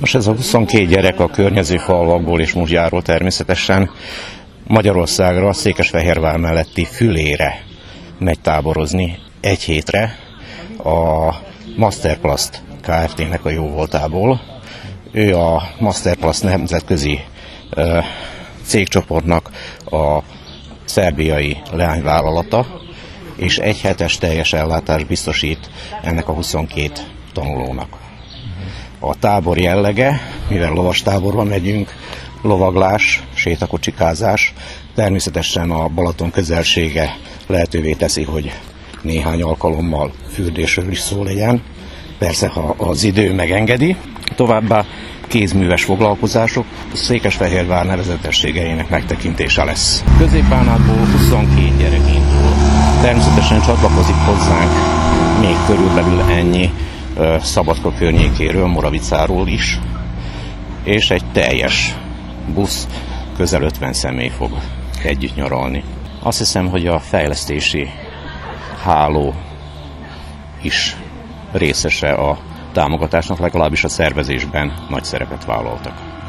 Most ez a 22 gyerek a környező falvakból és Muzsjáról természetesen Magyarországra, Székesfehérvár melletti Fülére megy táborozni egy hétre a Masterplast Kft-nek a jóvoltából. Ő a Masterplast nemzetközi cégcsoportnak a szerbiai leányvállalata, és egy hetes teljes ellátást biztosít ennek a 22 tanulónak. A tábor jellege, mivel lovastáborba megyünk, lovaglás, sétakocsikázás, természetesen a Balaton közelsége lehetővé teszi, hogy néhány alkalommal fürdésről is szó legyen, persze ha az idő megengedi. Továbbá kézműves foglalkozások, Székesfehérvár nevezetességeinek megtekintése lesz. Középbánátból 22 gyerek indul. Természetesen csatlakozik hozzánk még körülbelül ennyi Szabadka környékéről, Moravicáról is, és egy teljes busz, közel 50 személy fog együtt nyaralni. Azt hiszem, hogy a fejlesztési háló is részese a támogatásnak, legalábbis a szervezésben nagy szerepet vállaltak.